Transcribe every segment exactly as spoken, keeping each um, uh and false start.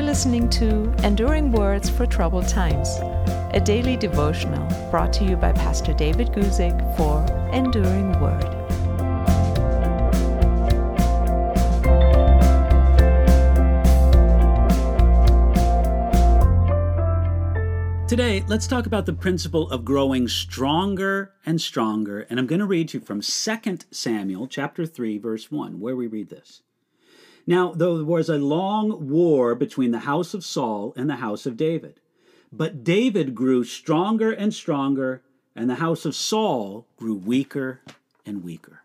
listening to Enduring Words for Troubled Times, a daily devotional brought to you by Pastor David Guzik for Enduring Word. Today, let's talk about the principle of growing stronger and stronger, and I'm going to read you from Second Samuel chapter three, verse one, where we read this. Now, there was a long war between the house of Saul and the house of David, but David grew stronger and stronger, and the house of Saul grew weaker and weaker.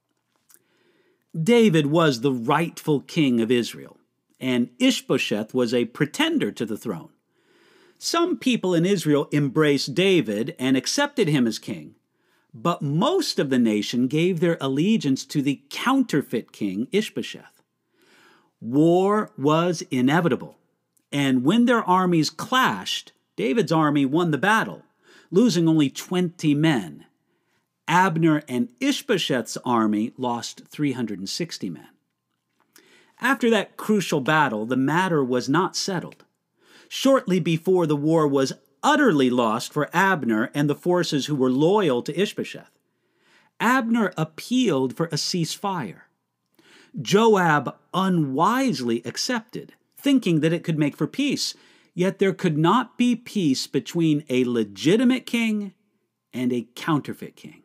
David was the rightful king of Israel, and Ishbosheth was a pretender to the throne. Some people in Israel embraced David and accepted him as king, but most of the nation gave their allegiance to the counterfeit king Ishbosheth. War was inevitable, and when their armies clashed, David's army won the battle, losing only twenty men. Abner and Ishbosheth's army lost three hundred sixty men. After that crucial battle, the matter was not settled. Shortly before the war was utterly lost for Abner and the forces who were loyal to Ishbosheth, Abner appealed for a ceasefire. Joab unwisely accepted, thinking that it could make for peace, yet there could not be peace between a legitimate king and a counterfeit king.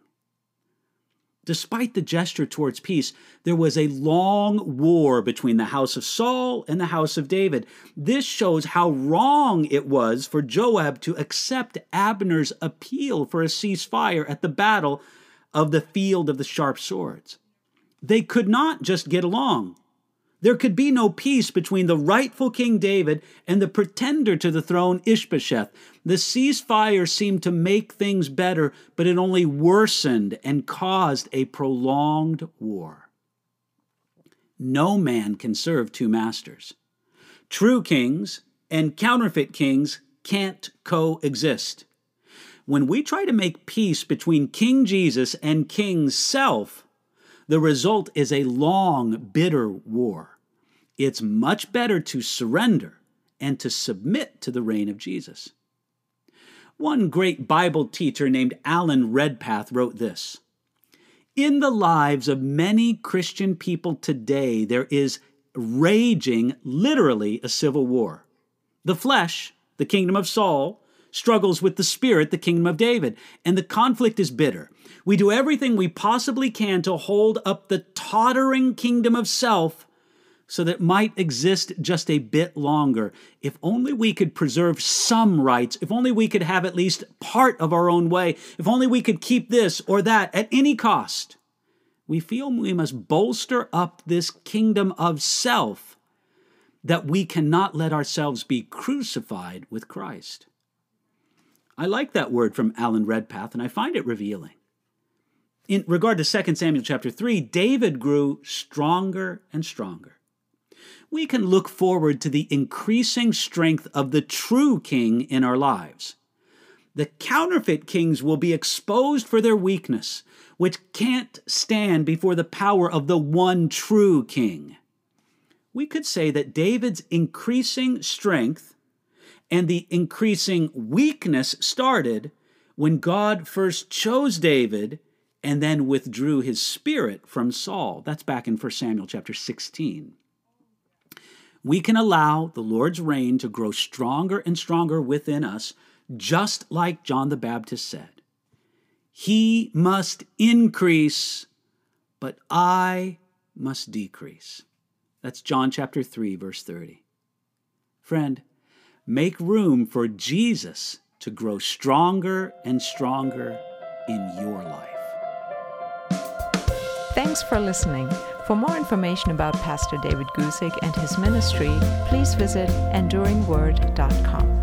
Despite the gesture towards peace, there was a long war between the house of Saul and the house of David. This shows how wrong it was for Joab to accept Abner's appeal for a ceasefire at the battle of the field of the sharp swords. They could not just get along. There could be no peace between the rightful King David and the pretender to the throne, Ishbosheth. The ceasefire seemed to make things better, but it only worsened and caused a prolonged war. No man can serve two masters. True kings and counterfeit kings can't coexist. When we try to make peace between King Jesus and King Self, the result is a long, bitter war. It's much better to surrender and to submit to the reign of Jesus. One great Bible teacher named Alan Redpath wrote this: "In the lives of many Christian people today, there is raging, literally, a civil war. The flesh, the kingdom of Saul, struggles with the spirit, the kingdom of David, and the conflict is bitter. We do everything we possibly can to hold up the tottering kingdom of self so that it might exist just a bit longer. If only we could preserve some rights, if only we could have at least part of our own way, if only we could keep this or that at any cost. We feel we must bolster up this kingdom of self, that we cannot let ourselves be crucified with Christ." I like that word from Alan Redpath, and I find it revealing. In regard to Second Samuel chapter three, David grew stronger and stronger. We can look forward to the increasing strength of the true king in our lives. The counterfeit kings will be exposed for their weakness, which can't stand before the power of the one true king. We could say that David's increasing strength and the increasing weakness started when God first chose David and then withdrew his spirit from Saul. That's back in First Samuel chapter sixteen. We can allow the Lord's reign to grow stronger and stronger within us, just like John the Baptist said. He must increase, but I must decrease. That's John chapter three, verse thirty. Friend, make room for Jesus to grow stronger and stronger in your life. Thanks for listening. For more information about Pastor David Guzik and his ministry, please visit enduring word dot com.